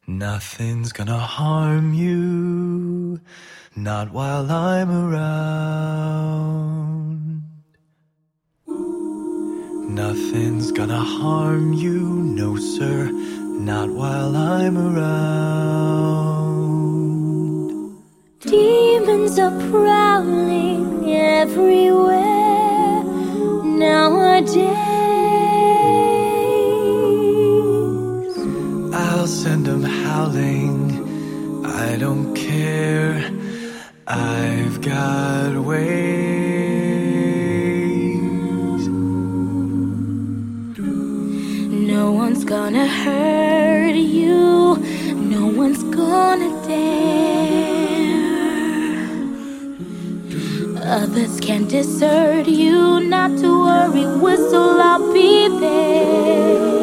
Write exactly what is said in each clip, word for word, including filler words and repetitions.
Nothing's gonna harm you, not while I'm around. Nothing's gonna harm you, no sir, not while I'm around. Demons are prowling everywhere nowadays. I'll send them howling, I don't care, I've got ways. No one's gonna hurt you, no one's gonna dare. Others can desert you, not to worry, whistle, I'll be there.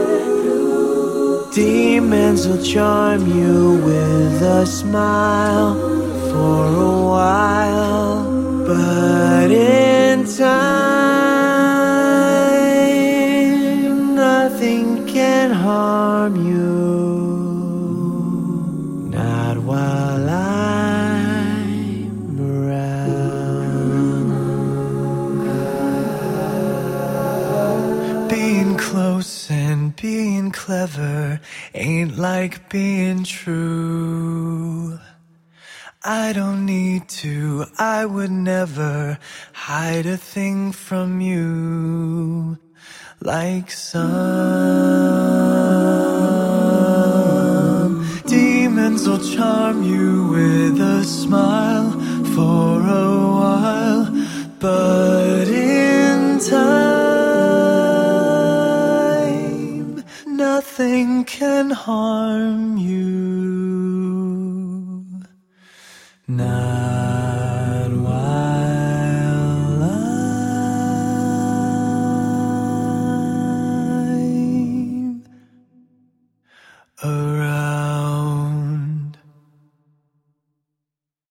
Demons will charm you with a smile for a while, but in time, nothing can harm you, not while I'm around. Being close and being clever ain't like being true. I don't need to, I would never hide a thing from you. Like some demons will charm you with a smile for a while, but in time, nothing can harm you, not while I'm around.